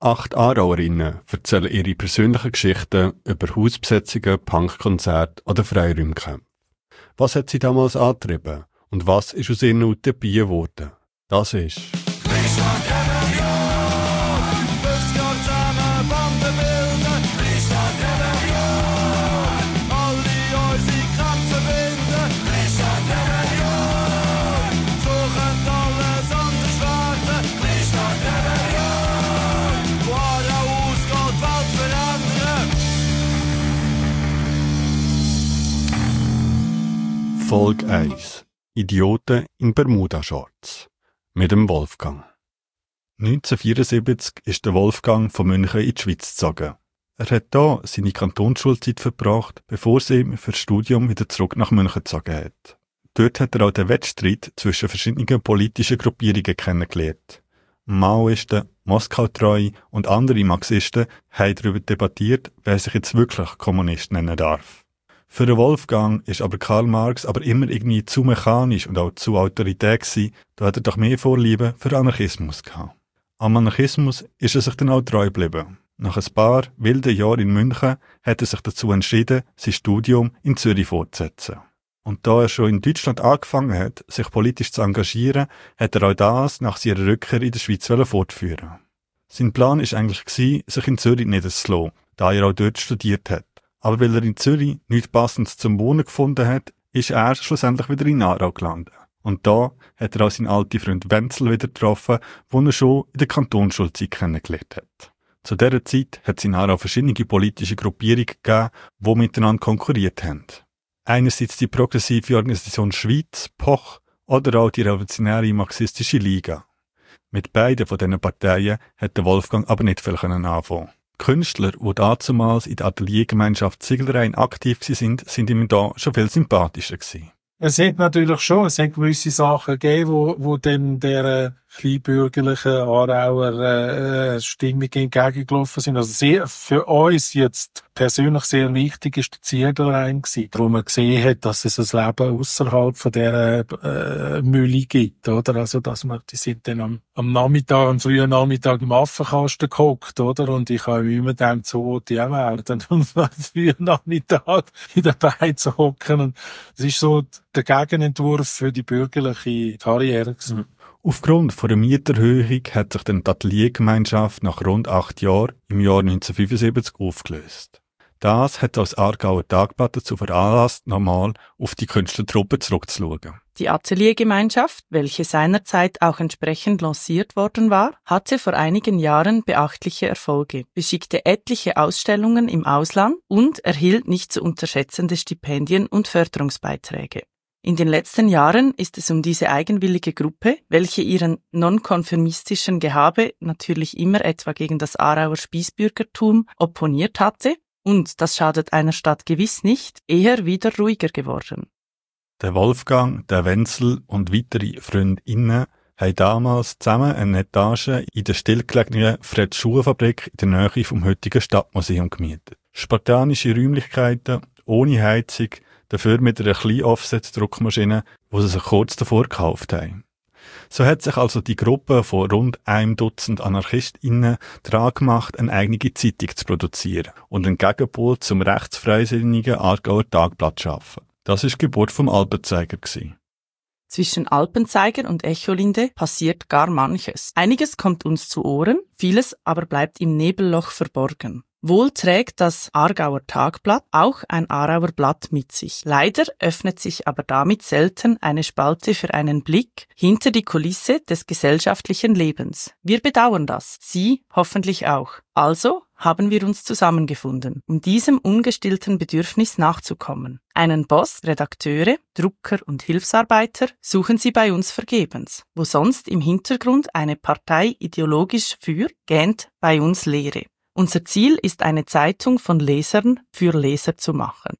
8 Aarauerinnen erzählen ihre persönlichen Geschichten über Hausbesetzungen, Punkkonzerte oder Freiräumkämpfe. Was hat sie damals angetrieben und was ist aus ihren Utopien geworden? Das ist Folge 1. Idioten in Bermuda-Shorts. Mit dem Wolfgang. 1974 ist der Wolfgang von München in die Schweiz gezogen. Er hat hier seine Kantonsschulzeit verbracht, bevor es ihm für das Studium wieder zurück nach München gezogen hat. Dort hat er auch den Wettstreit zwischen verschiedenen politischen Gruppierungen kennengelernt. Maoisten, Moskau-Treu und andere Marxisten haben darüber debattiert, wer sich jetzt wirklich Kommunist nennen darf. Für den Wolfgang ist aber Karl Marx aber immer irgendwie zu mechanisch und auch zu autoritär gewesen, da hat er doch mehr Vorliebe für Anarchismus gehabt. Am Anarchismus ist er sich dann auch treu geblieben. Nach ein paar wilden Jahren in München hat er sich dazu entschieden, sein Studium in Zürich fortzusetzen. Und da er schon in Deutschland angefangen hat, sich politisch zu engagieren, hat er auch das nach seiner Rückkehr in der Schweiz fortführen. Sein Plan war eigentlich, sich in Zürich niederzulassen, da er auch dort studiert hat. Aber weil er in Zürich nichts Passendes zum Wohnen gefunden hat, ist er schlussendlich wieder in Aarau gelandet. Und da hat er auch seinen alten Freund Wenzel wieder getroffen, den er schon in der Kantonsschulzeit kennengelernt hat. Zu dieser Zeit hat es in Aarau verschiedene politische Gruppierungen gegeben, die miteinander konkurriert haben. Einerseits die progressive Organisation Schweiz, POCH, oder auch die revolutionäre marxistische Liga. Mit beiden von diesen Parteien hat der Wolfgang aber nicht viel anfangen. Künstler, die dazumals in der Ateliergemeinschaft Ziegelrein aktiv waren, sind ihm da schon viel sympathischer gewesen. Es hat natürlich schon, es hat gewisse Sachen gegeben, wo dann der kleinbürgerlichen Aarauer Stimmung entgegengelaufen sind. Also für uns jetzt persönlich sehr wichtig ist der Ziegelrein gewesen, wo man gesehen hat, dass es ein Leben ausserhalb von dieser Mühle gibt, oder? Also, die sind dann am frühen Nachmittag im Affenkasten gehockt, oder? Und ich habe immer gedacht, so, die auch werden. Und am frühen Nachmittag in der Beiz hocken. Und das ist so der Gegenentwurf für die bürgerliche Karriere gewesen. Aufgrund von der Mieterhöhung hat sich dann die Ateliergemeinschaft nach rund 8 Jahren im Jahr 1975 aufgelöst. Das hat das Aargauer Tagblatt dazu veranlasst, nochmal auf die Künstlertruppe zurückzuschauen. Die Ateliergemeinschaft, welche seinerzeit auch entsprechend lanciert worden war, hatte vor einigen Jahren beachtliche Erfolge, beschickte etliche Ausstellungen im Ausland und erhielt nicht zu unterschätzende Stipendien und Förderungsbeiträge. In den letzten Jahren ist es um diese eigenwillige Gruppe, welche ihren nonkonformistischen Gehabe natürlich immer etwa gegen das Aarauer Spießbürgertum opponiert hatte, und das schadet einer Stadt gewiss nicht, eher wieder ruhiger geworden. Der Wolfgang, der Wenzel und weitere Freundinnen haben damals zusammen eine Etage in der stillgelegenen Fred-Schuhe-Fabrik in der Nähe vom heutigen Stadtmuseum gemietet. Spartanische Räumlichkeiten, ohne Heizung, dafür mit einer kleinen Offset-Druckmaschine, die sie sich kurz davor gekauft haben. So hat sich also die Gruppe von rund 1 Dutzend AnarchistInnen daran gemacht, eine eigene Zeitung zu produzieren und einen Gegenpol zum rechtsfreisinnigen Aargauer Tagblatt zu schaffen. Das war die Geburt vom Alpenzeiger gewesen. Zwischen Alpenzeiger und Echolinde passiert gar manches. Einiges kommt uns zu Ohren, vieles aber bleibt im Nebelloch verborgen. Wohl trägt das Aargauer Tagblatt auch ein Aarauer Blatt mit sich. Leider öffnet sich aber damit selten eine Spalte für einen Blick hinter die Kulisse des gesellschaftlichen Lebens. Wir bedauern das, Sie hoffentlich auch. Also haben wir uns zusammengefunden, um diesem ungestillten Bedürfnis nachzukommen. Einen Boss, Redakteure, Drucker und Hilfsarbeiter suchen Sie bei uns vergebens. Wo sonst im Hintergrund eine Partei ideologisch für, gähnt bei uns Leere. Unser Ziel ist, eine Zeitung von Lesern für Leser zu machen.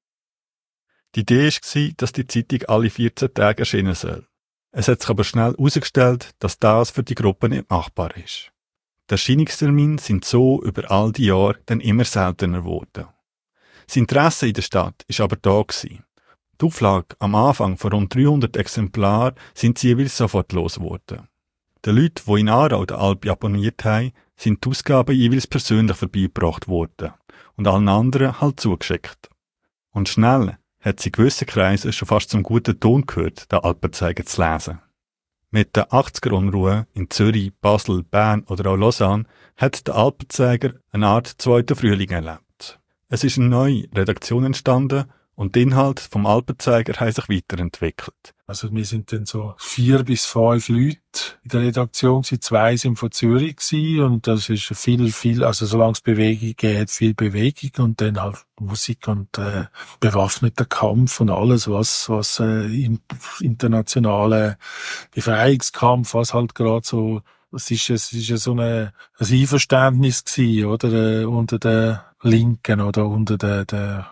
Die Idee war, dass die Zeitung alle 14 Tage erscheinen soll. Es hat sich aber schnell herausgestellt, dass das für die Gruppe nicht machbar ist. Die Erscheinungstermine sind so über all die Jahre dann immer seltener geworden. Das Interesse in der Stadt ist aber da gewesen. Die Auflage am Anfang von rund 300 Exemplaren sind sie jeweils sofort losgeworden. Den Leuten, die in Aarau den Alpi abonniert haben, sind die Ausgaben jeweils persönlich vorbeigebracht worden und allen anderen halt zugeschickt. Und schnell hat sie in gewissen Kreisen schon fast zum guten Ton gehört, den Alpenzeiger zu lesen. Mit der 80er-Unruhe in Zürich, Basel, Bern oder auch Lausanne hat der Alpenzeiger eine Art zweiten Frühling erlebt. Es ist eine neue Redaktion entstanden und die Inhalte vom Alpenzeiger haben sich weiterentwickelt. Also wir sind dann so 4 bis 5 Leute in der Redaktion gewesen. 2 sind von Zürich gewesen und das ist viel, also solange es Bewegung geht, viel Bewegung und dann halt Musik und bewaffneter Kampf und alles, was im internationalen Befreiungskampf, was halt gerade so, es ist ja so ein Einverständnis gewesen, oder, unter der Linken oder unter der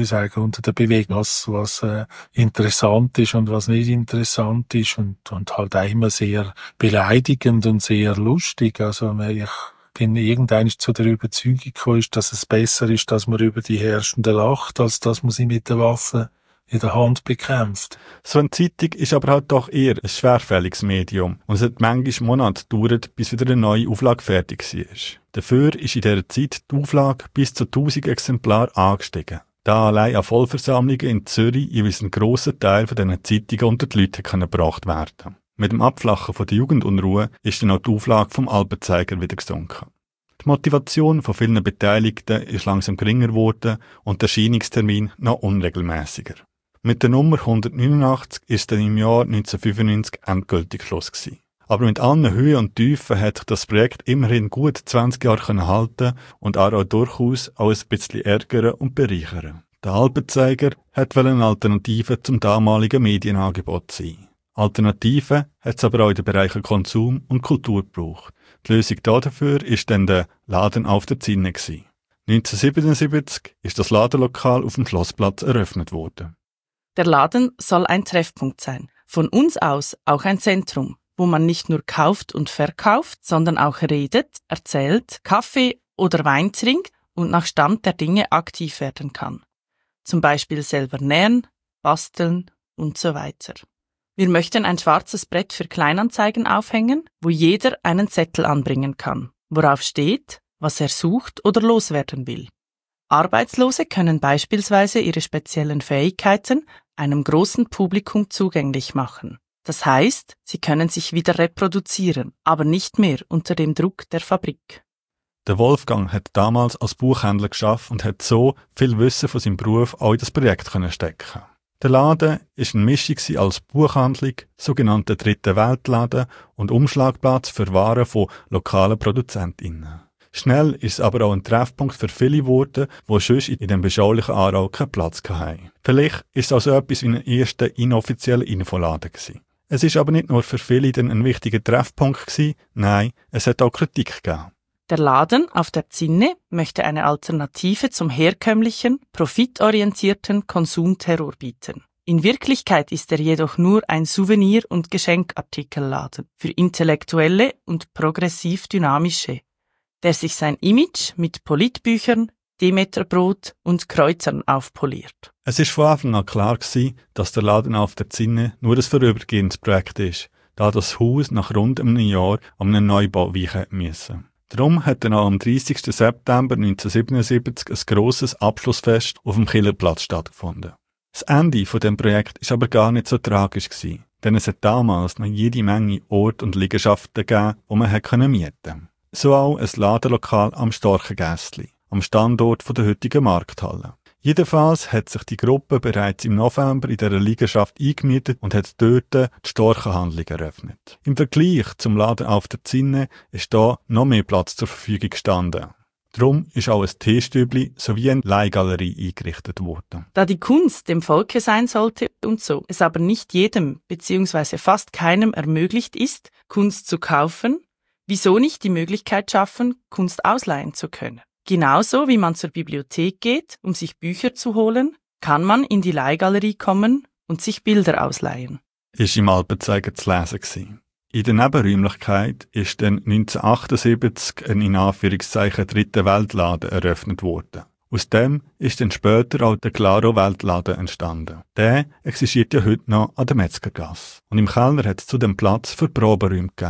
Bewegung, was interessant ist und was nicht interessant ist und halt auch immer sehr beleidigend und sehr lustig. Also ich bin irgendwann zu der Überzeugung gekommen, dass es besser ist, dass man über die Herrschenden lacht, als dass man sie mit der Waffe in der Hand bekämpft. So eine Zeitung ist aber halt doch eher ein schwerfälliges Medium und es hat manchmal Monate gedauert, bis wieder eine neue Auflage fertig war. Dafür ist in dieser Zeit die Auflage bis zu 1000 Exemplare angestiegen. Da allein an Vollversammlungen in Zürich jeweils ein grosser Teil von diesen Zeitungen unter die Leute gebracht werden. Mit dem Abflachen von der Jugendunruhe ist dann auch die Auflage vom Alpenzeiger wieder gesunken. Die Motivation von vielen Beteiligten ist langsam geringer geworden und der Erscheinungstermin noch unregelmäßiger. Mit der Nummer 189 ist dann im Jahr 1995 endgültig Schluss gewesen. Aber mit allen Höhen und Tiefen hat sich das Projekt immerhin gut 20 Jahre halten und auch durchaus auch ein bisschen ärgern und bereichern. Der Alpenzeiger hat eine Alternative zum damaligen Medienangebot sein. Alternativen hat es aber auch in den Bereichen Konsum und Kultur gebraucht. Die Lösung dafür ist dann der Laden auf der Zinne gewesen. 1977 ist das Ladenlokal auf dem Schlossplatz eröffnet worden. Der Laden soll ein Treffpunkt sein. Von uns aus auch ein Zentrum, wo man nicht nur kauft und verkauft, sondern auch redet, erzählt, Kaffee oder Wein trinkt und nach Stand der Dinge aktiv werden kann. Zum Beispiel selber nähen, basteln und so weiter. Wir möchten ein schwarzes Brett für Kleinanzeigen aufhängen, wo jeder einen Zettel anbringen kann, worauf steht, was er sucht oder loswerden will. Arbeitslose können beispielsweise ihre speziellen Fähigkeiten einem großen Publikum zugänglich machen. Das heißt, sie können sich wieder reproduzieren, aber nicht mehr unter dem Druck der Fabrik. Der Wolfgang hat damals als Buchhändler geschafft und hat so viel Wissen von seinem Beruf auch in das Projekt stecken. Der Laden war eine Mischung als Buchhandlung, sogenannter Dritte Weltladen und Umschlagplatz für Waren von lokalen ProduzentInnen. Schnell ist es aber auch ein Treffpunkt für viele geworden, die sonst in dem beschaulichen Aarau keinen Platz hatten. Vielleicht war es also etwas wie ein erster inoffizieller Infoladen gewesen. Es ist aber nicht nur für viele dann ein wichtiger Treffpunkt gewesen, nein, es hat auch Kritik gegeben. Der Laden auf der Zinne möchte eine Alternative zum herkömmlichen, profitorientierten Konsumterror bieten. In Wirklichkeit ist er jedoch nur ein Souvenir- und Geschenkartikelladen für Intellektuelle und progressiv-dynamische, der sich sein Image mit Politbüchern, Demeterbrot und Kreuzern aufpoliert. Es ist von Anfang an klar gewesen, dass der Laden auf der Zinne nur ein vorübergehendes Projekt ist, da das Haus nach rund einem Jahr an einem Neubau weichen musste. Darum hat dann auch am 30. September 1977 ein grosses Abschlussfest auf dem Killerplatz stattgefunden. Das Ende von dem Projekt ist aber gar nicht so tragisch gewesen, denn es hat damals noch jede Menge Orte und Liegenschaften gegeben, die man mieten konnte. So auch ein Ladenlokal am Storchengässli, am Standort der heutigen Markthalle. Jedenfalls hat sich die Gruppe bereits im November in dieser Liegenschaft eingemietet und hat dort die Storchenhandlung eröffnet. Im Vergleich zum Laden auf der Zinne ist da noch mehr Platz zur Verfügung gestanden. Darum ist auch ein Teestübli sowie eine Leihgalerie eingerichtet worden. Da die Kunst dem Volke sein sollte und so, es aber nicht jedem bzw. fast keinem ermöglicht ist, Kunst zu kaufen, wieso nicht die Möglichkeit schaffen, Kunst ausleihen zu können? Genauso wie man zur Bibliothek geht, um sich Bücher zu holen, kann man in die Leihgalerie kommen und sich Bilder ausleihen. Ist im Alpenzeiger zu lesen gewesen. In der Nebenräumlichkeit ist dann 1978 ein in Anführungszeichen dritter Weltladen eröffnet worden. Aus dem ist dann später auch der Claro Weltladen entstanden. Der existiert ja heute noch an der Metzgergasse. Und im Keller hat es zudem Platz für Proberäume gegeben.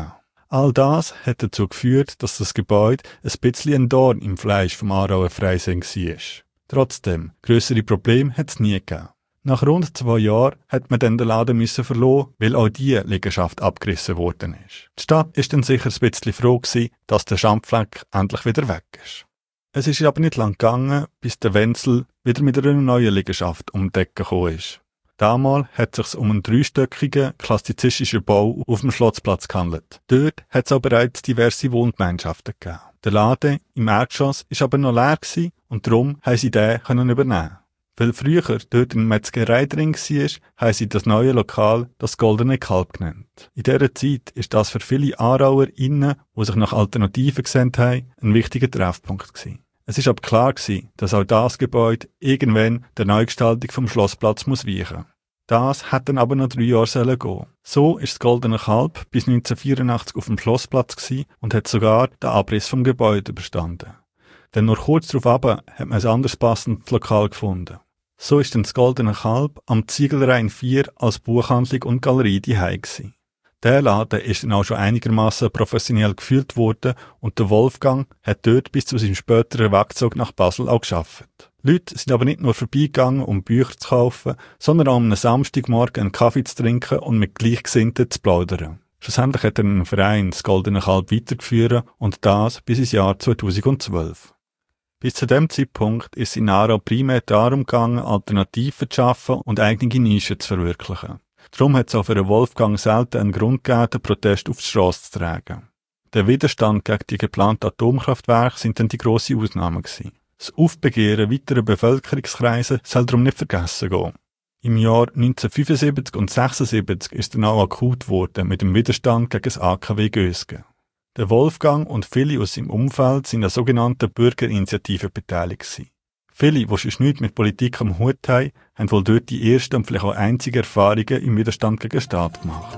All das hat dazu geführt, dass das Gebäude ein bisschen ein Dorn im Fleisch vom Aarauer Freising war. Trotzdem, grössere Probleme hat es nie gegeben. Nach rund 2 Jahren hat man dann den Laden verlassen, weil auch diese Liegenschaft abgerissen worden ist. Die Stadt ist dann sicher ein bisschen froh gewesen, dass der Schandfleck endlich wieder weg ist. Es ist aber nicht lang gegangen, bis der Wenzel wieder mit einer neuen Liegenschaft um die Ecke gekommen ist. Damals hat es sich um einen 3-stöckigen, klassizistischen Bau auf dem Schlossplatz gehandelt. Dort hat es auch bereits diverse Wohngemeinschaften gegeben. Der Laden im Erdgeschoss war aber noch leer gewesen und darum haben sie den übernehmen. Weil früher dort eine Metzgerei drin war, haben sie das neue Lokal das Goldene Kalb genannt. In dieser Zeit ist das für viele AarauerInnen, die sich nach Alternativen gesehen haben, ein wichtiger Treffpunkt gewesen. Es ist aber klar gewesen, dass auch das Gebäude irgendwann der Neugestaltung vom Schlossplatz muss weichen. Das hat dann aber noch 3 Jahre gehen. So ist das Goldene Kalb bis 1984 auf dem Schlossplatz gewesen und hat sogar den Abriss vom Gebäude überstanden. Denn nur kurz darauf hat man ein anderes passendes Lokal gefunden. So ist dann das Goldene Kalb am Ziegelrhein 4 als Buchhandlung und Galerie daheim gewesen. Der Laden ist dann auch schon einigermaßen professionell geführt worden und der Wolfgang hat dort bis zu seinem späteren Wegzug nach Basel auch gearbeitet. Leute sind aber nicht nur vorbeigegangen, um Bücher zu kaufen, sondern auch am Samstagmorgen einen Kaffee zu trinken und mit Gleichgesinnten zu plaudern. Schlussendlich hat er einen Verein das Goldene Kalb weitergeführt und das bis ins Jahr 2012. Bis zu dem Zeitpunkt ist es in Aarau primär darum gegangen, Alternativen zu schaffen und eigene Nischen zu verwirklichen. Darum hat es auch für den Wolfgang selten einen Grund gegeben, den Protest auf die Strasse zu tragen. Der Widerstand gegen die geplanten Atomkraftwerke sind dann die grosse Ausnahme gewesen. Das Aufbegehren weiterer Bevölkerungskreise soll darum nicht vergessen gehen. Im Jahr 1975 und 1976 ist dann auch akut geworden mit dem Widerstand gegen das AKW Gösgen. Der Wolfgang und viele aus seinem Umfeld sind an sogenannten Bürgerinitiativen beteiligt gewesen. Viele, die schon nichts mit Politik am Hut haben, haben wohl dort die ersten und vielleicht auch einzigen Erfahrungen im Widerstand gegen den Staat gemacht.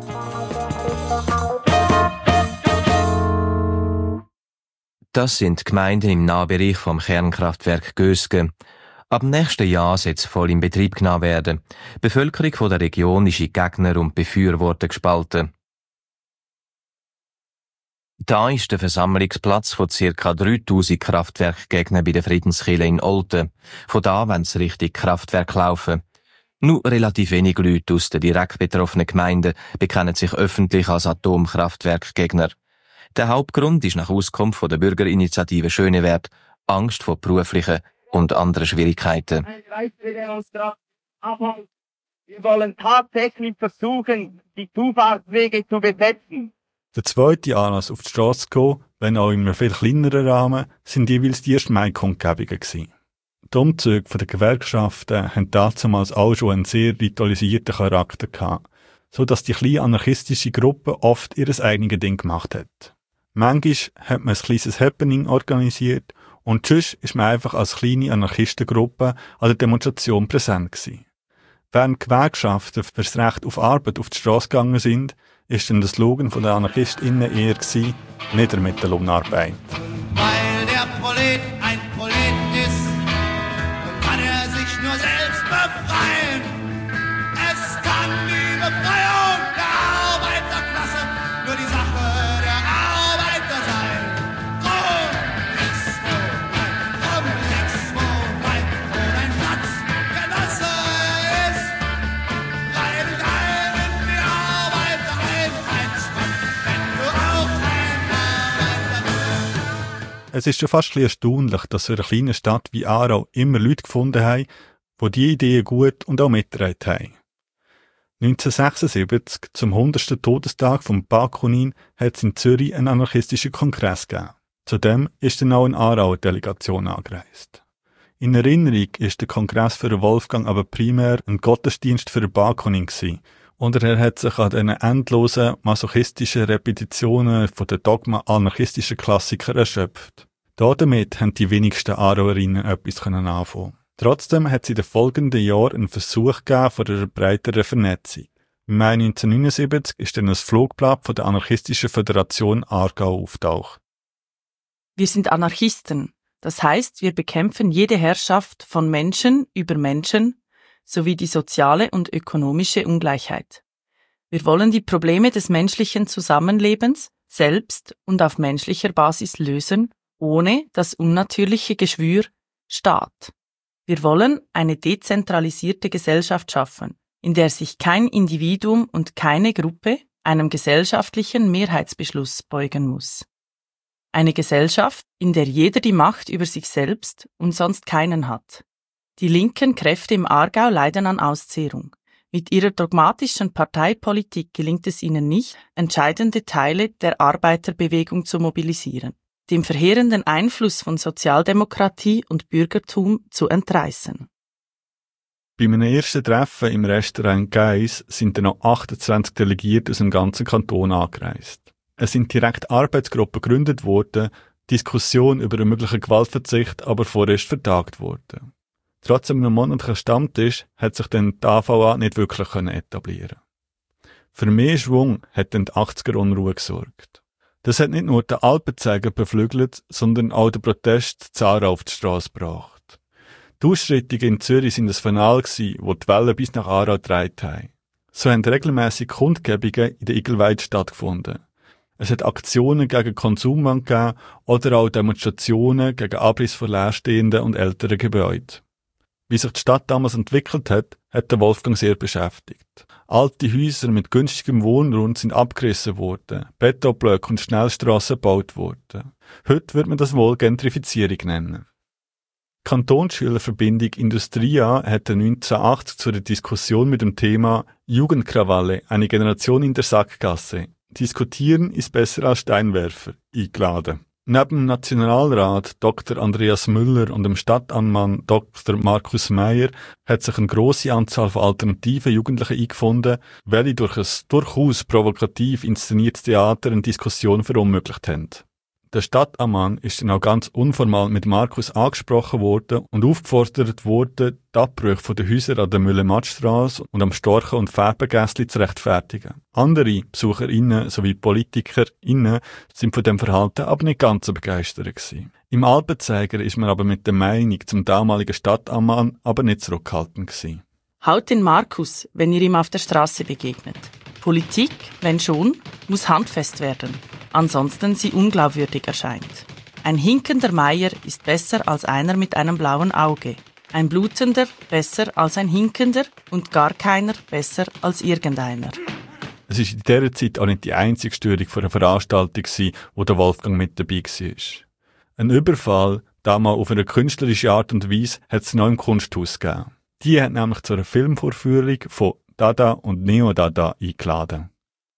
Das sind Gemeinden im Nahbereich vom Kernkraftwerk Gösgen. Ab dem nächsten Jahr soll es voll in Betrieb genommen werden. Die Bevölkerung von der Region ist in Gegner und Befürworter gespalten. Da ist der Versammlungsplatz von ca. 3000 Kraftwerkgegnern bei der Friedenskirche in Olten. Von da wollen sie Richtung Kraftwerk laufen. Nur relativ wenig Leute aus den direkt betroffenen Gemeinden bekennen sich öffentlich als Atomkraftwerkgegner. Der Hauptgrund ist nach Auskunft von der Bürgerinitiative Schönewert Angst vor beruflichen und anderen Schwierigkeiten. Wir wollen tatsächlich versuchen, die Zufahrtswege zu besetzen. Der zweite Anlass auf die Strasse zu gehen, wenn auch in einem viel kleineren Rahmen, sind jeweils die ersten Mai-Kundgebungen gewesen. Die Umzüge der Gewerkschaften haben damals auch schon einen sehr ritualisierten Charakter gehabt, so dass die kleine anarchistische Gruppe oft ihr eigenes Ding gemacht hat. Manchmal hat man ein kleines Happening organisiert und sonst ist man einfach als kleine Anarchistengruppe an der Demonstration präsent gewesen. Während Gewerkschaften für das Recht auf Arbeit auf die Strasse gegangen sind, ist dann der Slogan der AnarchistInnen eher gewesen, nieder mit der Lohnarbeit. Weil der Prolet ein Prolet ist, kann er sich nur selbst befreien. Es kann die Befreiung der Arbeiterklasse nur die Sache der Arbeiter sein. Drum, 6, 2, 3, wo dein Platz Genosse ist. Rein dich ein in die Arbeitereinheitsfront, wenn du auch ein Arbeiter bist. Es ist schon fast ein bisschen erstaunlich, dass für eine kleine Stadt wie Aarau immer Leute gefunden haben, die diese Ideen gut und auch mitgetragen haben. 1976, zum 100. Todestag von Bakunin, hat es in Zürich einen anarchistischen Kongress gegeben. Zudem ist dann auch eine Aarauer Delegation angereist. In Erinnerung ist der Kongress für den Wolfgang aber primär ein Gottesdienst für den Bakunin gewesen. Und er hat sich an den endlosen masochistischen Repetitionen von den Dogma-anarchistischen Klassiker erschöpft. Damit haben die wenigsten Aarauerinnen etwas anfangen. Trotzdem hat es in den folgenden Jahren einen Versuch gegeben von einer breiteren Vernetzung. Im Mai 1979 ist dann ein Flugblatt von der Anarchistischen Föderation Aargau auftaucht. Wir sind Anarchisten. Das heißt, wir bekämpfen jede Herrschaft von Menschen über Menschen sowie die soziale und ökonomische Ungleichheit. Wir wollen die Probleme des menschlichen Zusammenlebens selbst und auf menschlicher Basis lösen, ohne das unnatürliche Geschwür Staat. Wir wollen eine dezentralisierte Gesellschaft schaffen, in der sich kein Individuum und keine Gruppe einem gesellschaftlichen Mehrheitsbeschluss beugen muss. Eine Gesellschaft, in der jeder die Macht über sich selbst und sonst keinen hat. Die linken Kräfte im Aargau leiden an Auszehrung. Mit ihrer dogmatischen Parteipolitik gelingt es ihnen nicht, entscheidende Teile der Arbeiterbewegung zu mobilisieren, dem verheerenden Einfluss von Sozialdemokratie und Bürgertum zu entreißen. Bei einem ersten Treffen im Restaurant Geiss sind dann noch 28 Delegierte aus dem ganzen Kanton angereist. Es sind direkt Arbeitsgruppen gegründet worden, Diskussion über einen möglichen Gewaltverzicht aber vorerst vertagt worden. Trotz einem monatlichen Stammtisch hat sich dann die AVA nicht wirklich etablieren. Für mehr Schwung hat dann die 80er-Unruhe gesorgt. Das hat nicht nur den Alpenzeiger beflügelt, sondern auch den Protest Zara auf die Strasse gebracht. Die Ausschreitungen in Zürich sind ein Fanal gsi, wo die Wellen bis nach Aarau getragen haben. So haben regelmässig Kundgebungen in der Igelweide stattgefunden. Es hat Aktionen gegen Konsumwahn gegeben oder auch Demonstrationen gegen Abriss von leerstehenden und älteren Gebäuden. Wie sich die Stadt damals entwickelt hat, hat der Wolfgang sehr beschäftigt. Alte Häuser mit günstigem Wohnraum sind abgerissen worden, Betonblöcke und Schnellstrassen gebaut worden. Heute wird man das wohl Gentrifizierung nennen. Die Kantonsschülerverbindung Industria hat 1980 zu einer Diskussion mit dem Thema Jugendkrawalle, eine Generation in der Sackgasse. Diskutieren ist besser als Steinwerfer eingeladen. Neben dem Nationalrat Dr. Andreas Müller und dem Stadtanmann Dr. Markus Meyer hat sich eine grosse Anzahl von alternativen Jugendlichen eingefunden, welche durch ein durchaus provokativ inszeniertes Theater eine Diskussion verunmöglicht haben. Der Stadtanmann ist dann auch ganz unformal mit Markus angesprochen worden und aufgefordert worden, die Abbrüche der Häuser an der Mühle-Matt-Strasse und am Storchen- und Färbengässli zu rechtfertigen. Andere BesucherInnen sowie PolitikerInnen sind von dem Verhalten aber nicht ganz so begeistert gewesen. Im Alpenzeiger ist man aber mit der Meinung zum damaligen Stadtanmann aber nicht zurückhaltend gewesen. Haut den Markus, wenn ihr ihm auf der Straße begegnet. Politik, wenn schon, muss handfest werden, ansonsten sie unglaubwürdig erscheint. Ein hinkender Meier ist besser als einer mit einem blauen Auge. Ein blutender besser als ein hinkender und gar keiner besser als irgendeiner. Es war in dieser Zeit auch nicht die einzige Störung von einer Veranstaltung, wo der Wolfgang mit dabei war. Ein Überfall, damals auf eine künstlerische Art und Weise, hat es noch im Kunsthaus gegeben. Die hat nämlich zu einer Filmvorführung von Dada und Neo-Dada eingeladen.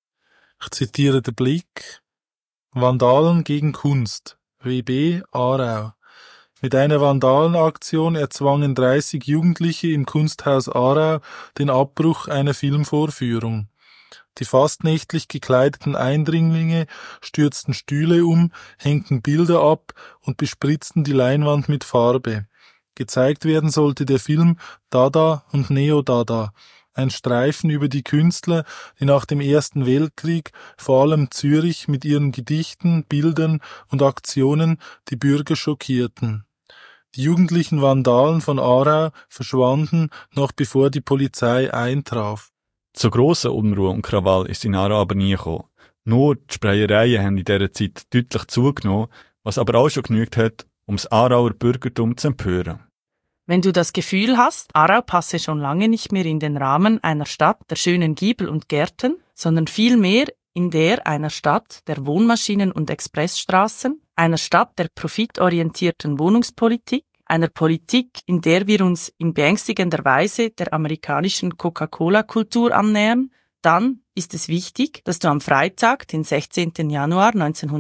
Ich zitiere den Blick. Vandalen gegen Kunst. WB Aarau. Mit einer Vandalenaktion erzwangen 30 Jugendliche im Kunsthaus Aarau den Abbruch einer Filmvorführung. Die fast nächtlich gekleideten Eindringlinge stürzten Stühle um, hängten Bilder ab und bespritzten die Leinwand mit Farbe. Gezeigt werden sollte der Film Dada und Neo-Dada, ein Streifen über die Künstler, die nach dem Ersten Weltkrieg vor allem Zürich mit ihren Gedichten, Bildern und Aktionen die Bürger schockierten. Die jugendlichen Vandalen von Aarau verschwanden, noch bevor die Polizei eintraf. Zu grosser Unruhe und Krawall ist in Aarau aber nie gekommen. Nur die Sprayereien haben in dieser Zeit deutlich zugenommen, was aber auch schon genügt hat, um das Aarauer Bürgertum zu empören. Wenn du das Gefühl hast, Aarau passe schon lange nicht mehr in den Rahmen einer Stadt der schönen Giebel und Gärten, sondern vielmehr in der einer Stadt der Wohnmaschinen und Expressstraßen, einer Stadt der profitorientierten Wohnungspolitik, einer Politik, in der wir uns in beängstigender Weise der amerikanischen Coca-Cola-Kultur annähern, dann ist es wichtig, dass du am Freitag, den 16. Januar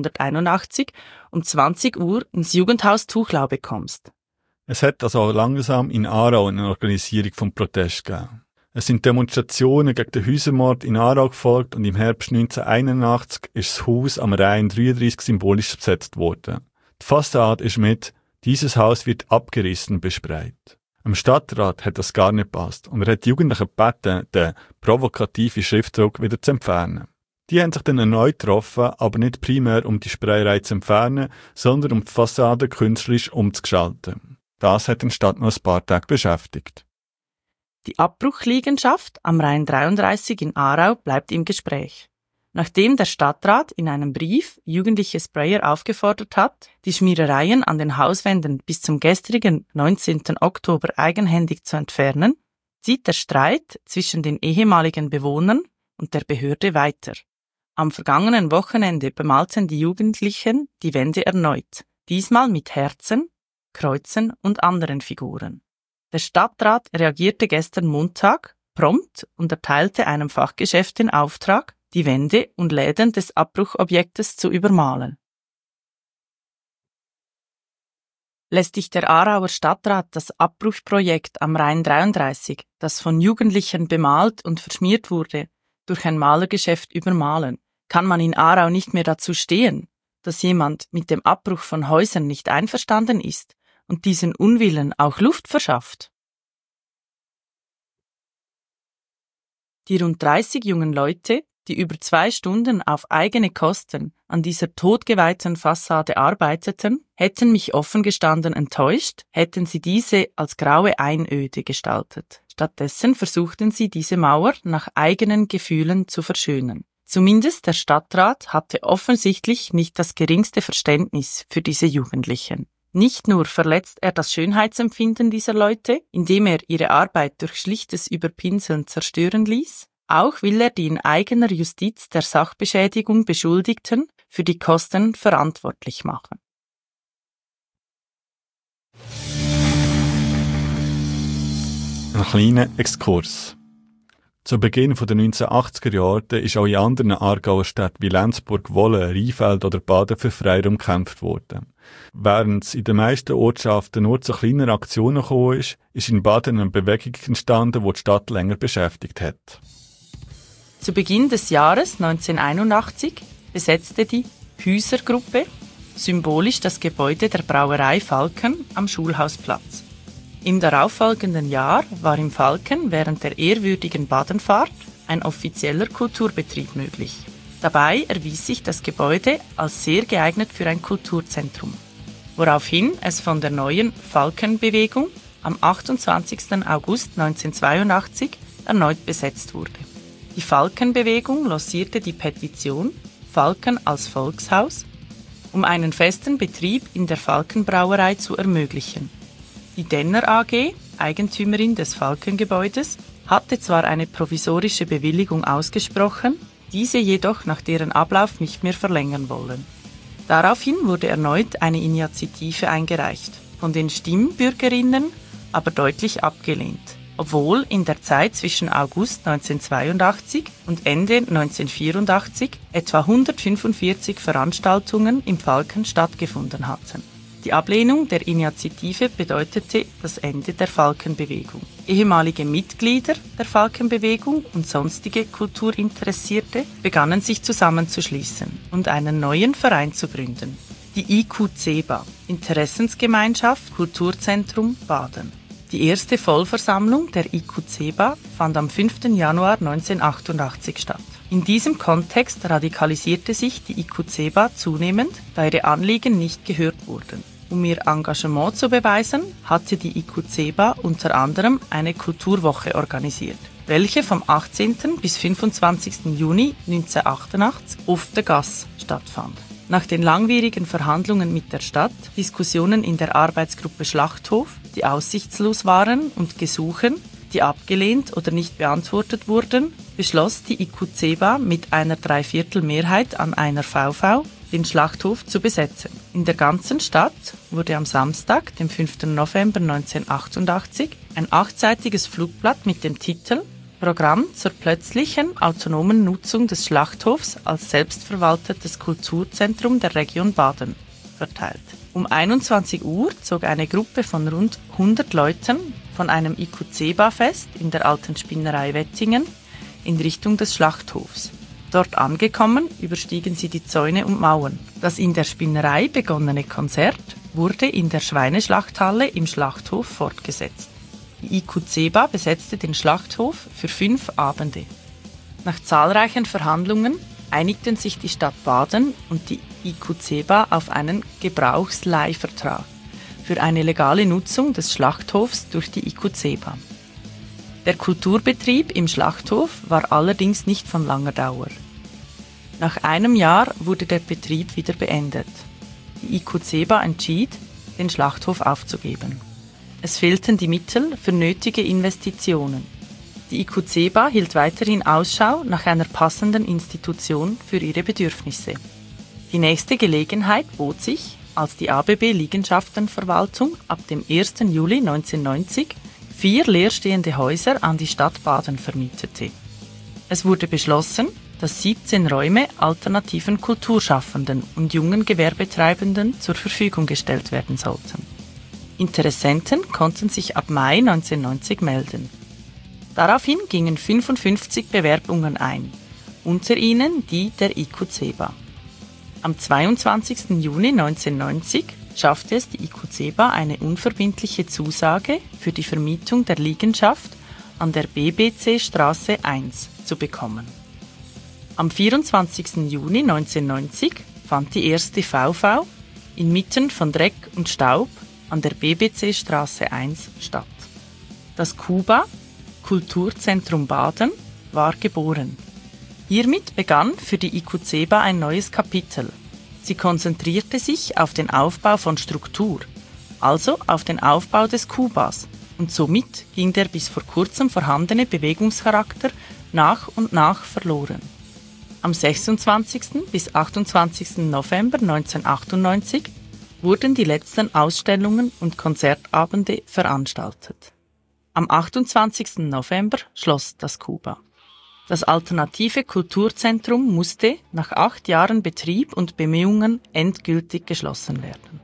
1981, um 20 Uhr ins Jugendhaus Tuchlaube kommst. Es hat also auch langsam in Aarau eine Organisierung vom Protest gegeben. Es sind Demonstrationen gegen den Häusermord in Aarau gefolgt und im Herbst 1981 ist das Haus am Rhein 33 symbolisch besetzt worden. Die Fassade ist mit «Dieses Haus wird abgerissen» bespreit. Am Stadtrat hat das gar nicht gepasst und er hat die Jugendlichen gebeten, den provokativen Schrifzdruck wieder zu entfernen. Die haben sich dann erneut getroffen, aber nicht primär um die Sprayerei zu entfernen, sondern um die Fassade künstlerisch umzugestalten. Das hat den Stadt noch ein paar Tage beschäftigt. Die Abbruchliegenschaft am Rhein 33 in Aarau bleibt im Gespräch. Nachdem der Stadtrat in einem Brief jugendliche Sprayer aufgefordert hat, die Schmierereien an den Hauswänden bis zum gestrigen 19. Oktober eigenhändig zu entfernen, zieht der Streit zwischen den ehemaligen Bewohnern und der Behörde weiter. Am vergangenen Wochenende bemalten die Jugendlichen die Wände erneut, diesmal mit Herzen, Kreuzen und anderen Figuren. Der Stadtrat reagierte gestern Montag prompt und erteilte einem Fachgeschäft den Auftrag, die Wände und Läden des Abbruchobjektes zu übermalen. Lässt sich der Aarauer Stadtrat das Abbruchprojekt am Rhein 33, das von Jugendlichen bemalt und verschmiert wurde, durch ein Malergeschäft übermalen, kann man in Aarau nicht mehr dazu stehen, dass jemand mit dem Abbruch von Häusern nicht einverstanden ist und diesen Unwillen auch Luft verschafft. Die rund 30 jungen Leute, die über 2 Stunden auf eigene Kosten an dieser totgeweihten Fassade arbeiteten, hätten mich offen gestanden enttäuscht, hätten sie diese als graue Einöde gestaltet. Stattdessen versuchten sie, diese Mauer nach eigenen Gefühlen zu verschönern. Zumindest der Stadtrat hatte offensichtlich nicht das geringste Verständnis für diese Jugendlichen. Nicht nur verletzt er das Schönheitsempfinden dieser Leute, indem er ihre Arbeit durch schlichtes Überpinseln zerstören ließ, auch will er die in eigener Justiz der Sachbeschädigung Beschuldigten für die Kosten verantwortlich machen. Ein kleiner Exkurs. Zu Beginn der 1980er Jahre ist auch in anderen Aargauer Städten wie Lenzburg, Wolle, Rheinfeld oder Baden für Freiraum gekämpft worden. Während es in den meisten Ortschaften nur zu kleineren Aktionen gekommen ist in Baden eine Bewegung entstanden, die die Stadt länger beschäftigt hat. Zu Beginn des Jahres 1981 besetzte die Hüser-Gruppe symbolisch das Gebäude der Brauerei Falken am Schulhausplatz. Im darauffolgenden Jahr war im Falken während der ehrwürdigen Badenfahrt ein offizieller Kulturbetrieb möglich. Dabei erwies sich das Gebäude als sehr geeignet für ein Kulturzentrum, woraufhin es von der neuen Falkenbewegung am 28. August 1982 erneut besetzt wurde. Die Falkenbewegung lancierte die Petition Falken als Volkshaus, um einen festen Betrieb in der Falkenbrauerei zu ermöglichen. Die Denner AG, Eigentümerin des Falkengebäudes, hatte zwar eine provisorische Bewilligung ausgesprochen, diese jedoch nach deren Ablauf nicht mehr verlängern wollen. Daraufhin wurde erneut eine Initiative eingereicht, von den Stimmbürgerinnen aber deutlich abgelehnt, obwohl in der Zeit zwischen August 1982 und Ende 1984 etwa 145 Veranstaltungen im Falken stattgefunden hatten. Die Ablehnung der Initiative bedeutete das Ende der Falkenbewegung. Ehemalige Mitglieder der Falkenbewegung und sonstige Kulturinteressierte begannen sich zusammenzuschließen und einen neuen Verein zu gründen. Die IQCBA, Interessensgemeinschaft Kulturzentrum Baden. Die erste Vollversammlung der IQCBA fand am 5. Januar 1988 statt. In diesem Kontext radikalisierte sich die IQCBA zunehmend, da ihre Anliegen nicht gehört wurden. Um ihr Engagement zu beweisen, hatte die IQCBA unter anderem eine Kulturwoche organisiert, welche vom 18. bis 25. Juni 1988 auf der Gasse stattfand. Nach den langwierigen Verhandlungen mit der Stadt, Diskussionen in der Arbeitsgruppe Schlachthof, die aussichtslos waren, und Gesuchen, die abgelehnt oder nicht beantwortet wurden, beschloss die IQCBA mit einer 3/4 Mehrheit an einer VV, den Schlachthof zu besetzen. In der ganzen Stadt wurde am Samstag, dem 5. November 1988, ein 8-seitiges Flugblatt mit dem Titel Programm zur plötzlichen autonomen Nutzung des Schlachthofs als selbstverwaltetes Kulturzentrum der Region Baden verteilt. Um 21 Uhr zog eine Gruppe von rund 100 Leuten von einem IQCBA-Fest in der alten Spinnerei Wettingen in Richtung des Schlachthofs. Dort angekommen, überstiegen sie die Zäune und Mauern. Das in der Spinnerei begonnene Konzert wurde in der Schweineschlachthalle im Schlachthof fortgesetzt. Die IQCBA besetzte den Schlachthof für 5 Abende. Nach zahlreichen Verhandlungen einigten sich die Stadt Baden und die IQCBA auf einen Gebrauchsleihvertrag für eine legale Nutzung des Schlachthofs durch die IQCBA. Der Kulturbetrieb im Schlachthof war allerdings nicht von langer Dauer. Nach einem Jahr wurde der Betrieb wieder beendet. Die IQCEBA entschied, den Schlachthof aufzugeben. Es fehlten die Mittel für nötige Investitionen. Die IQCEBA hielt weiterhin Ausschau nach einer passenden Institution für ihre Bedürfnisse. Die nächste Gelegenheit bot sich, als die ABB Liegenschaftenverwaltung ab dem 1. Juli 1990 4 leerstehende Häuser an die Stadt Baden vermietete. Es wurde beschlossen, dass 17 Räume alternativen Kulturschaffenden und jungen Gewerbetreibenden zur Verfügung gestellt werden sollten. Interessenten konnten sich ab Mai 1990 melden. Daraufhin gingen 55 Bewerbungen ein, unter ihnen die der IQCEBA. Am 22. Juni 1990 schaffte es die IQCEBA eine unverbindliche Zusage für die Vermietung der Liegenschaft an der BBC Straße 1 zu bekommen. Am 24. Juni 1990 fand die erste VV inmitten von Dreck und Staub an der BBC Straße 1 statt. Das KUBA, Kulturzentrum Baden, war geboren. Hiermit begann für die IQCEBA ein neues Kapitel. Sie konzentrierte sich auf den Aufbau von Struktur, also auf den Aufbau des KUBAs, und somit ging der bis vor kurzem vorhandene Bewegungscharakter nach und nach verloren. Am 26. bis 28. November 1998 wurden die letzten Ausstellungen und Konzertabende veranstaltet. Am 28. November schloss das KUBA. Das alternative Kulturzentrum musste nach 8 Jahren Betrieb und Bemühungen endgültig geschlossen werden.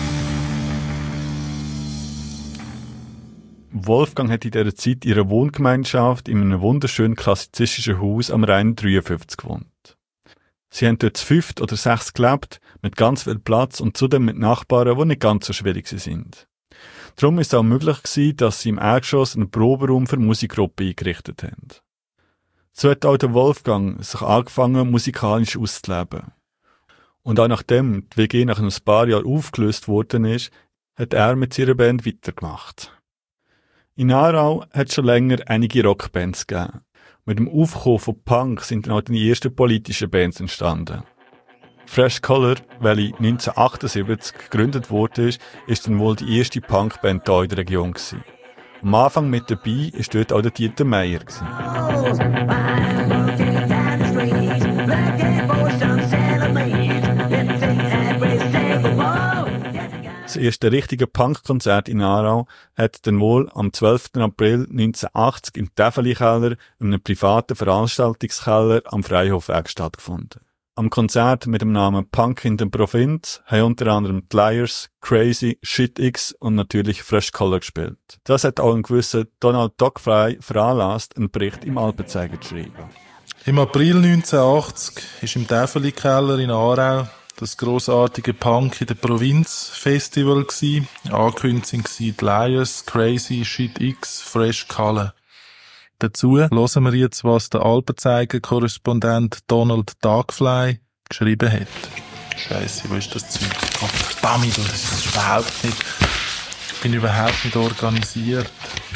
Wolfgang hat in dieser Zeit in ihrer Wohngemeinschaft in einem wunderschönen klassizistischen Haus am Rhein 53 gewohnt. Sie haben dort zu 5 oder 6 gelebt, mit ganz viel Platz und zudem mit Nachbarn, die nicht ganz so schwierig sind. Darum war es auch möglich gewesen, dass sie im Erdgeschoss einen Proberaum für Musikgruppe eingerichtet haben. So hat auch der Wolfgang sich angefangen, musikalisch auszuleben. Und auch nachdem die WG nach ein paar Jahren aufgelöst worden ist, hat er mit seiner Band weitergemacht. In Aarau hat es schon länger einige Rockbands gegeben. Mit dem Aufkommen von Punk sind dann auch die ersten politischen Bands entstanden. Fresh Color, welche 1978 gegründet wurde, ist dann wohl die erste Punkband hier in der Region gewesen. Am Anfang mit dabei war dort auch der Dieter Meier gewesen. Das erste richtige Punkkonzert in Aarau hat dann wohl am 12. April 1980 im Täfeli-Keller, in einem privaten Veranstaltungskeller am Freihof-Weg stattgefunden. Am Konzert mit dem Namen Punk in der Provinz haben unter anderem die Liars, Crazy, Shit X und natürlich Fresh Color gespielt. Das hat auch ein gewisser Donald Dockfrey veranlasst, einen Bericht im Alpenzeiger zu schreiben. Im April 1980 ist im Täfeli-Keller in Aarau das grossartige Punk in der Provinz Festival gsi. Angekündigt waren die Liars, Crazy, Shit X, Fresh Color. Dazu hören wir jetzt, was der Alpenzeiger-Korrespondent Donald Dockfrey geschrieben hat. Scheisse, wo ist das Zeug? Oh, verdammt, das ist überhaupt nicht. Ich bin überhaupt nicht organisiert.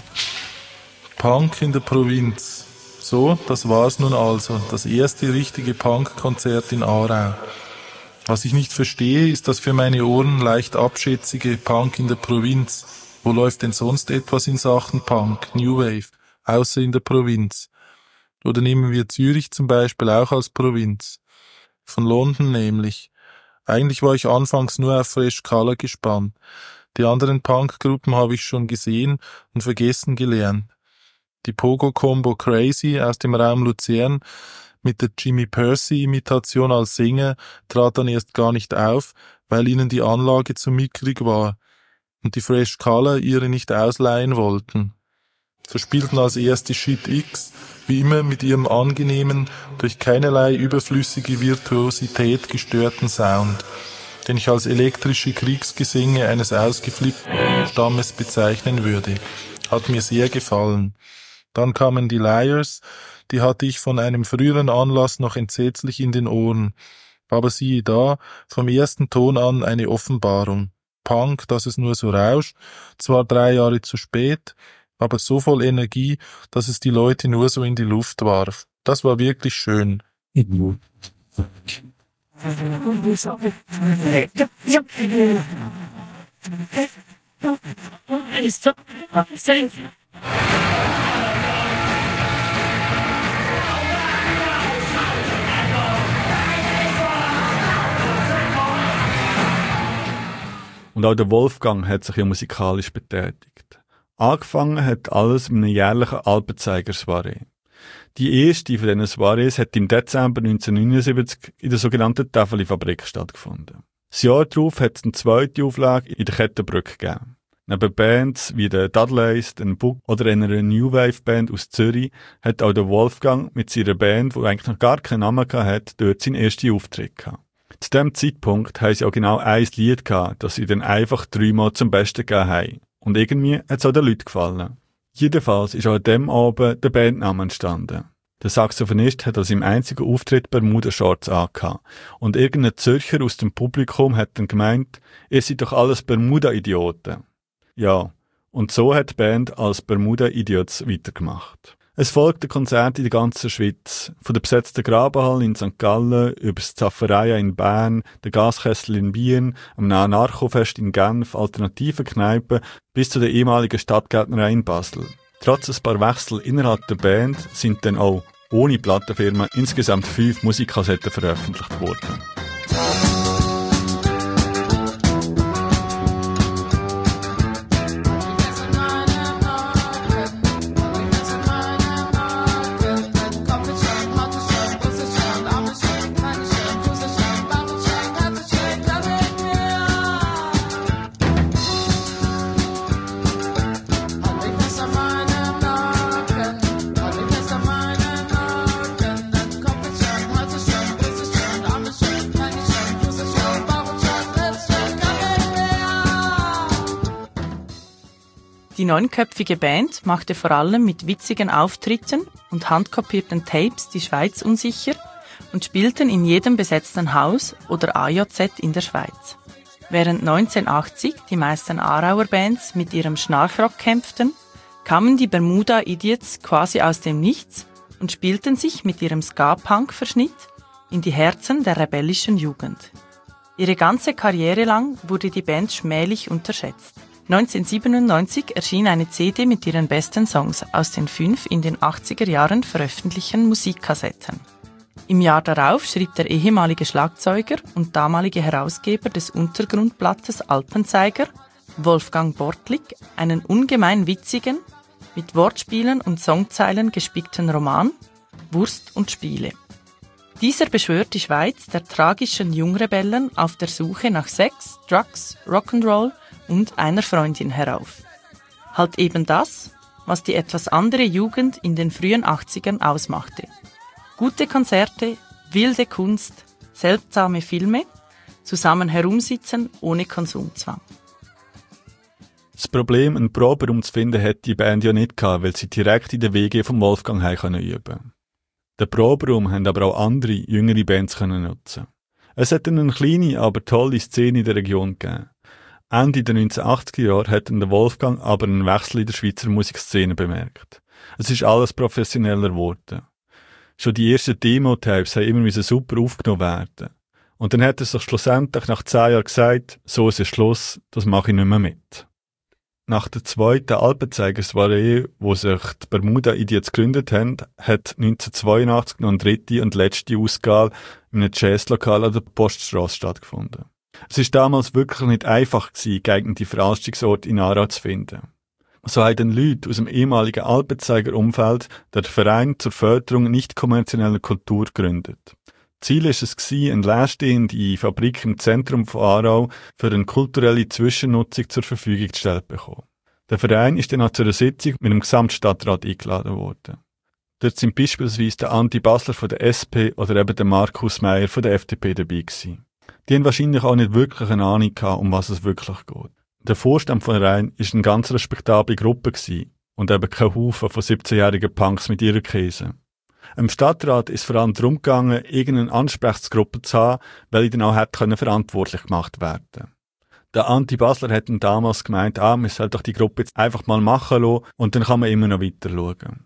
Punk in der Provinz. So, das war's nun also. Das erste richtige Punk-Konzert in Aarau. Was ich nicht verstehe, ist das für meine Ohren leicht abschätzige Punk in der Provinz. Wo läuft denn sonst etwas in Sachen Punk, New Wave, außer in der Provinz? Oder nehmen wir Zürich zum Beispiel auch als Provinz. Von London nämlich. Eigentlich war ich anfangs nur auf Fresh Color gespannt. Die anderen Punkgruppen habe ich schon gesehen und vergessen gelernt. Die Pogo-Combo Crazy aus dem Raum Luzern mit der Jimmy Percy-Imitation als Sänger trat dann erst gar nicht auf, weil ihnen die Anlage zu mickrig war und die Fresh Color ihre nicht ausleihen wollten. So spielten als erste Shit X, wie immer mit ihrem angenehmen, durch keinerlei überflüssige Virtuosität gestörten Sound, den ich als elektrische Kriegsgesänge eines ausgeflippten Stammes bezeichnen würde. Hat mir sehr gefallen. Dann kamen die Liars, die hatte ich von einem früheren Anlass noch entsetzlich in den Ohren. Aber siehe da, vom ersten Ton an eine Offenbarung. Punk, dass es nur so rauscht, zwar 3 Jahre zu spät, aber so voll Energie, dass es die Leute nur so in die Luft warf. Das war wirklich schön. Und auch der Wolfgang hat sich ja musikalisch betätigt. Angefangen hat alles mit einem jährlichen Alpenzeiger-Soiree. Die erste von diesen Soirees hat im Dezember 1979 in der sogenannten Tafeli-Fabrik stattgefunden. Das Jahr darauf hat es eine zweite Auflage in der Kettenbrücke gegeben. Neben Bands wie den Dudleys, den Book oder einer New Wave Band aus Zürich hat auch der Wolfgang mit seiner Band, die eigentlich noch gar keinen Namen hatte, dort seinen ersten Auftritt gehabt. Zu diesem Zeitpunkt haben sie auch genau ein Lied gehabt, das sie dann einfach 3-mal zum Besten gegeben haben. Und irgendwie hat es auch den Leuten gefallen. Jedenfalls ist auch an dem Abend der Bandname entstanden. Der Saxophonist hat an seinem einzigen Auftritt Bermuda-Shorts angehabt. Und irgendein Zürcher aus dem Publikum hat dann gemeint, ihr seid doch alles Bermuda-Idioten. Ja, und so hat die Band als Bermuda-Idiots weitergemacht. Es folgten Konzerte in der ganzen Schweiz. Von der besetzten Grabenhalle in St. Gallen, über das Zaffereia in Bern, der Gaskessel in Wien, am Anarcho-Fest in Genf, alternativen Kneipen bis zu der ehemaligen Stadtgärtnerei in Basel. Trotz ein paar Wechsel innerhalb der Band sind dann auch ohne Plattenfirma insgesamt 5 Musikkassetten veröffentlicht worden. Die 9-köpfige Band machte vor allem mit witzigen Auftritten und handkopierten Tapes die Schweiz unsicher und spielten in jedem besetzten Haus oder AJZ in der Schweiz. Während 1980 die meisten Aarauer Bands mit ihrem Schnarchrock kämpften, kamen die Bermuda Idiots quasi aus dem Nichts und spielten sich mit ihrem Ska-Punk-Verschnitt in die Herzen der rebellischen Jugend. Ihre ganze Karriere lang wurde die Band schmählich unterschätzt. 1997 erschien eine CD mit ihren besten Songs aus den 5 in den 80er Jahren veröffentlichten Musikkassetten. Im Jahr darauf schrieb der ehemalige Schlagzeuger und damalige Herausgeber des Untergrundblattes Alpenzeiger, Wolfgang Bortlik, einen ungemein witzigen, mit Wortspielen und Songzeilen gespickten Roman Wurst und Spiele. Dieser beschwört die Schweiz der tragischen Jungrebellen auf der Suche nach Sex, Drugs, Rock'n'Roll und einer Freundin herauf. Halt eben das, was die etwas andere Jugend in den frühen 80ern ausmachte. Gute Konzerte, wilde Kunst, seltsame Filme, zusammen herumsitzen ohne Konsumzwang. Das Problem, einen Proberaum zu finden, hätte die Band ja nicht gehabt, weil sie direkt in der WG vom Wolfgang heim üben konnten. Den Proberaum haben aber auch andere, jüngere Bands nutzen. Es hat eine kleine, aber tolle Szene in der Region gegeben. Ende der 1980er Jahre hat der Wolfgang aber einen Wechsel in der Schweizer Musikszene bemerkt. Es ist alles professioneller geworden. Schon die ersten Demo-Tapes haben immer super aufgenommen werden. Und dann hat er sich schlussendlich nach 10 Jahren gesagt, so ist es Schluss, das mache ich nicht mehr mit. Nach der zweiten Alpenzeiger-Soiree, wo sich die Bermuda Idiots gegründet haben, hat 1982 noch eine dritte und letzte Ausgabe in einem Jazzlokal an der Poststrasse stattgefunden. Es war damals wirklich nicht einfach gewesen, geeignete Veranstaltungsorte in Aarau zu finden. So haben dann Leute aus dem ehemaligen Alpenzeiger-Umfeld den Verein zur Förderung nicht kommerzieller Kultur gegründet. Ziel war es, eine leerstehende Fabrik im Zentrum von Aarau für eine kulturelle Zwischennutzung zur Verfügung gestellt bekommen. Der Verein ist dann auch zu einer Sitzung mit dem Gesamtstadtrat eingeladen worden. Dort sind beispielsweise der Andi Basler von der SP oder eben der Markus Meyer von der FDP dabei gewesen. Die haben wahrscheinlich auch nicht wirklich eine Ahnung gehabt, um was es wirklich geht. Der Vorstand von Verein war eine ganz respektable Gruppe gewesen und eben kein Haufen von 17-jährigen Punks mit ihrer Käse. Im Stadtrat ist vor allem darum gegangen, irgendeine Ansprechgruppe zu haben, weil ich dann auch hätte verantwortlich gemacht werden. Der Andi Basler hat dann damals gemeint, man soll doch die Gruppe jetzt einfach mal machen lassen und dann kann man immer noch weiter schauen.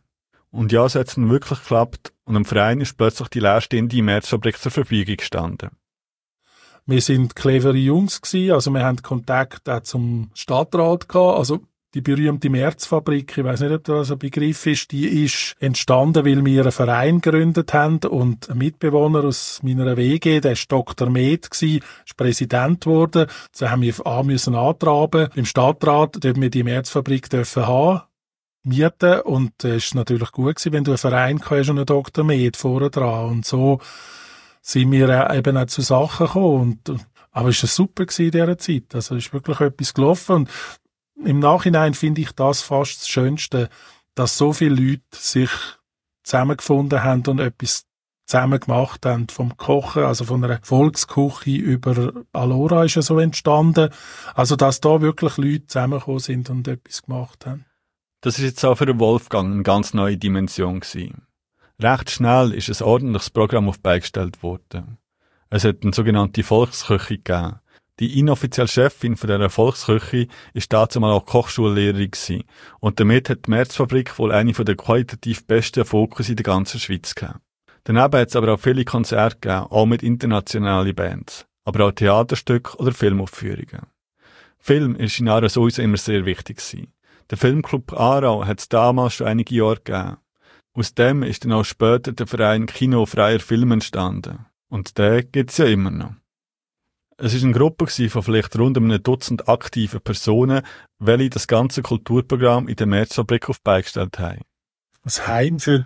Und ja, es hat dann wirklich geklappt und dem Verein ist plötzlich die leerstehende Märzfabrik zur Verfügung gestanden. Wir sind clevere Jungs gewesen, also wir haben Kontakt auch zum Stadtrat gehabt, also die berühmte Märzfabrik, ich weiss nicht, ob das ein Begriff ist, die ist entstanden, weil wir einen Verein gegründet haben und ein Mitbewohner aus meiner WG, der ist Dr. Med gewesen, ist Präsident geworden. So haben wir müssen antraben im Stadtrat, dort wir die Märzfabrik dürfen haben, mieten, und es ist natürlich gut gewesen, wenn du einen Verein hast und einen Dr. Med vorne dran, und so sind wir eben auch zu Sachen gekommen, aber es war super gewesen in dieser Zeit, also es ist wirklich etwas gelaufen, und im Nachhinein finde ich das fast das Schönste, dass so viele Leute sich zusammengefunden haben und etwas zusammen gemacht haben, vom Kochen, also von einer Volksküche über Alora ist ja so entstanden, also dass da wirklich Leute zusammengekommen sind und etwas gemacht haben. Das ist jetzt auch für den Wolfgang eine ganz neue Dimension gewesen. Recht schnell ist ein ordentliches Programm auf die Beine gestellt worden. Es hat eine sogenannte Volksküche gegeben. Die inoffizielle Chefin von dieser Volksküche ist dazu mal auch Kochschullehrerin gewesen. Und damit hat die Märzfabrik wohl eine der qualitativ besten Fokus in der ganzen Schweiz gehabt. Daneben hat es aber auch viele Konzerte gegeben, auch mit internationalen Bands. Aber auch Theaterstücke oder Filmaufführungen. Film ist in Aarau sowieso immer sehr wichtig gewesen. Der Filmclub Aarau hat es damals schon einige Jahre gegeben. Aus dem ist dann auch später der Verein Kino Freier Film entstanden. Und der gibt es ja immer noch. Es war eine Gruppe von vielleicht rund einem Dutzend aktiven Personen, welche das ganze Kulturprogramm in der Märzfabrik auf die Beine gestellt haben. Ein Heim für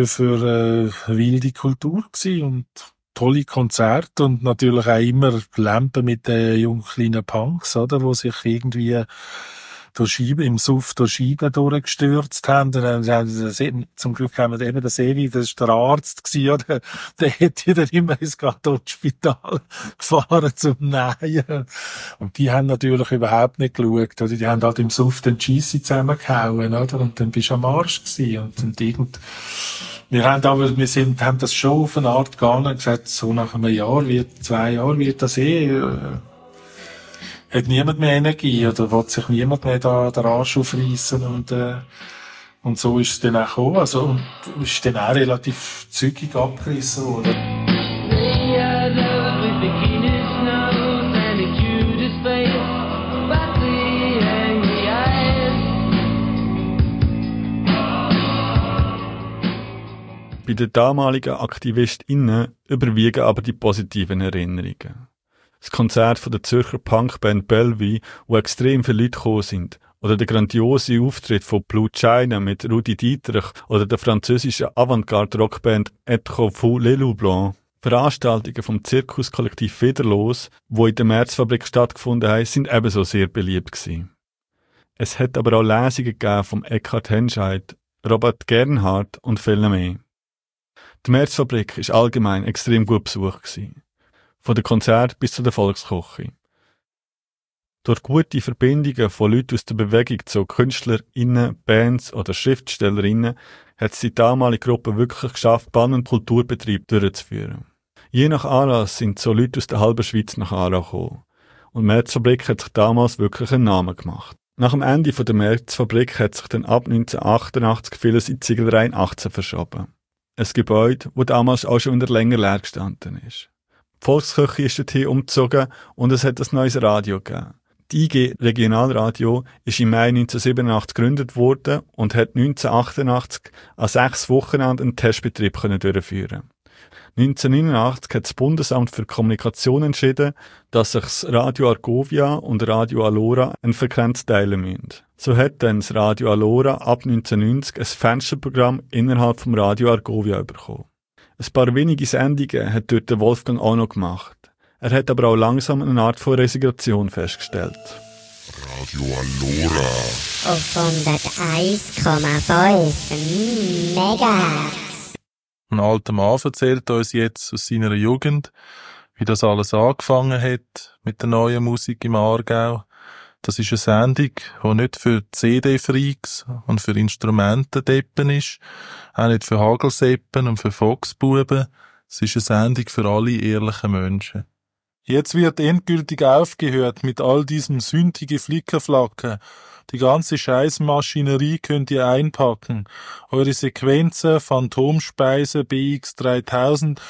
wilde Kultur gewesen und tolle Konzerte und natürlich auch immer Lampen mit den jungen kleinen Punks, oder, wo sich irgendwie im Suff durch Scheiben durchgestürzt haben. Zum Glück haben wir eben den Sevi, das ist der Arzt gewesen, oder? Der hätte dann immer ins Katholikenspital gefahren zum Nähen. Und die haben natürlich überhaupt nicht geschaut, oder? Die haben halt im Suff den Scheisse zusammengehauen, oder? Und dann bist du am Arsch gewesen. Und wir haben das schon auf eine Art gegangen und gesagt, so nach einem Jahr, 2 Jahren wird das hat niemand mehr Energie oder will sich niemand mehr da den Arsch aufreissen und so ist es dann auch gekommen. Also, und ist dann auch relativ zügig abgerissen worden. Bei den damaligen AktivistInnen überwiegen aber die positiven Erinnerungen. Das Konzert von der Zürcher Punkband Bellevue, wo extrem viele Leute gekommen sind, oder der grandiose Auftritt von Blue China mit Rudi Dietrich oder der französischen Avantgarde-Rockband Echo Fou Les Loups Blancs. Veranstaltungen vom Zirkuskollektiv Federlos, wo in der Märzfabrik stattgefunden haben, sind ebenso sehr beliebt gewesen. Es hat aber auch Lesungen gegeben vom Eckhard Henscheid, Robert Gernhardt und vielen mehr. Die Märzfabrik ist allgemein extrem gut besucht gewesen. Von den Konzerten bis zu der Volksküche. Durch gute Verbindungen von Leuten aus der Bewegung zu KünstlerInnen, Bands oder SchriftstellerInnen hat es die damalige Gruppe wirklich geschafft, Bann- und Kulturbetrieb durchzuführen. Je nach Anlass sind so Leute aus der halben Schweiz nach Aarau gekommen. Und die Märzfabrik hat sich damals wirklich einen Namen gemacht. Nach dem Ende der Märzfabrik hat sich dann ab 1988 vieles in die Ziegelreihen 18 verschoben. Ein Gebäude, das damals auch schon wieder länger leer gestanden ist. Die Volksküche ist dorthin umgezogen und es hat ein neues Radio gegeben. Die IG Regionalradio ist im Mai 1987 gegründet worden und hat 1988 an 6 Wochenenden einen Testbetrieb durchführen. 1989 hat das Bundesamt für Kommunikation entschieden, dass sich das Radio Argovia und Radio Alora eine Frequenz teilen müssen. So hat dann das Radio Alora ab 1990 ein Fensterprogramm innerhalb vom Radio Argovia bekommen. Ein paar wenige Sendungen hat dort der Wolfgang auch noch gemacht. Er hat aber auch langsam eine Art von Resignation festgestellt. Radio Alora. Auf 101,5 Megahertz. Ein alter Mann erzählt uns jetzt aus seiner Jugend, wie das alles angefangen hat mit der neuen Musik im Aargau. Das ist eine Sendung, die nicht für CD-Freaks und für Instrumentendeppen ist, auch nicht für Hagelseppen und für Foxbuben. Es ist eine Sendung für alle ehrlichen Menschen. Jetzt wird endgültig aufgehört mit all diesem sündige Flickerflacker. Die ganze Scheißmaschinerie könnt ihr einpacken. Eure Sequenzer, Phantomspeise, BX3000,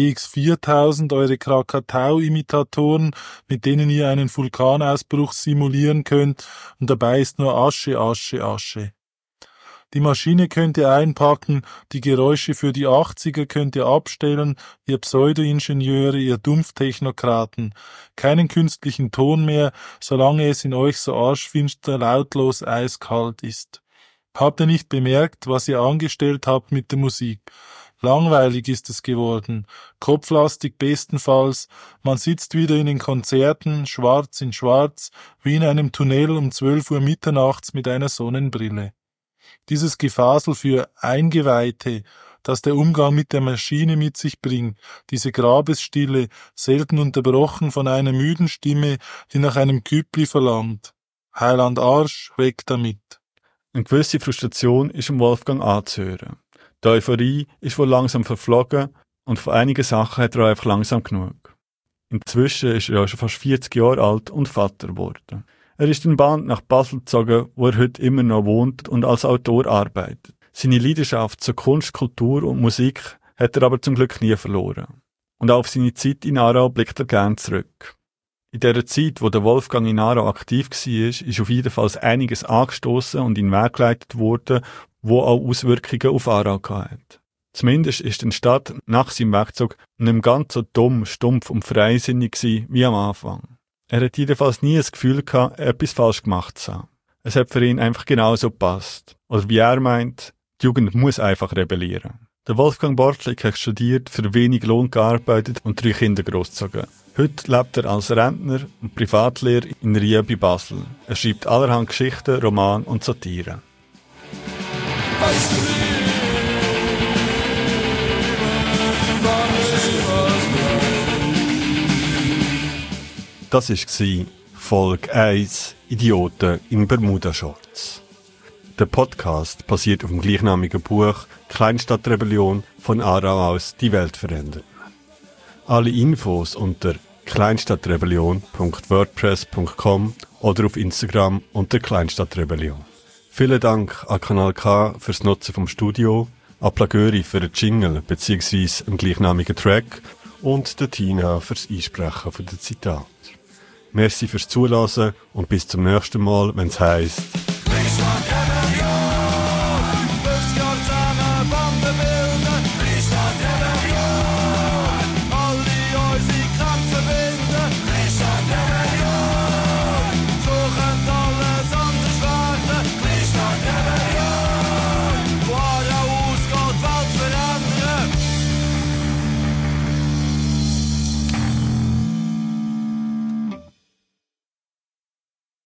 BX4000, eure Krakatau-Imitatoren, mit denen ihr einen Vulkanausbruch simulieren könnt, und dabei ist nur Asche, Asche, Asche. Die Maschine könnt ihr einpacken, die Geräusche für die 80er könnt ihr abstellen, ihr Pseudo-Ingenieure, ihr Dumpftechnokraten. Keinen künstlichen Ton mehr, solange es in euch so arschfinster, lautlos, eiskalt ist. Habt ihr nicht bemerkt, was ihr angestellt habt mit der Musik? Langweilig ist es geworden, kopflastig bestenfalls, man sitzt wieder in den Konzerten, schwarz in schwarz, wie in einem Tunnel um 12 Uhr mitternachts mit einer Sonnenbrille. Dieses Gefasel für Eingeweihte, das der Umgang mit der Maschine mit sich bringt, diese Grabesstille, selten unterbrochen von einer müden Stimme, die nach einem Küppli verlangt. Heiland Arsch, weg damit. Eine gewisse Frustration ist im Wolfgang anzuhören. Die Euphorie ist wohl langsam verflogen und von einigen Sachen hat er einfach langsam genug. Inzwischen ist er ja schon fast 40 Jahre alt und Vater geworden. Er ist in Band nach Basel gezogen, wo er heute immer noch wohnt und als Autor arbeitet. Seine Leidenschaft zur Kunst, Kultur und Musik hat er aber zum Glück nie verloren. Und auch auf seine Zeit in Aarau blickt er gern zurück. In der Zeit, wo der Wolfgang in Aarau aktiv war, ist auf jeden Fall einiges angestoßen und in den Weg geleitet worden, wo auch Auswirkungen auf Aarau hatte. Zumindest ist die Stadt nach seinem Wegzug nicht mehr ganz so dumm, stumpf und freisinnig gewesen wie am Anfang. Er hat jedenfalls nie das Gefühl gehabt, etwas falsch gemacht zu haben. Es hat für ihn einfach genauso gepasst. Oder wie er meint, die Jugend muss einfach rebellieren. Der Wolfgang Bortlik hat studiert, für wenig Lohn gearbeitet und 3 Kinder großgezogen. Heute lebt er als Rentner und Privatlehrer in Rie bei Basel. Er schreibt allerhand Geschichten, Romane und Satire. Das war Folge 1 Idioten in Bermuda-Shorts. Der Podcast basiert auf dem gleichnamigen Buch Kleinstadtrebellion von Aarau aus die Welt verändern. Alle Infos unter kleinstadtrebellion.wordpress.com oder auf Instagram unter Kleinstadtrebellion. Vielen Dank an Kanal K fürs Nutzen vom Studio, an Plagöri für den Jingle bzw. den gleichnamigen Track und der Tina fürs Einsprechen von den Zitaten. Merci fürs Zuhören und bis zum nächsten Mal, wenn es heisst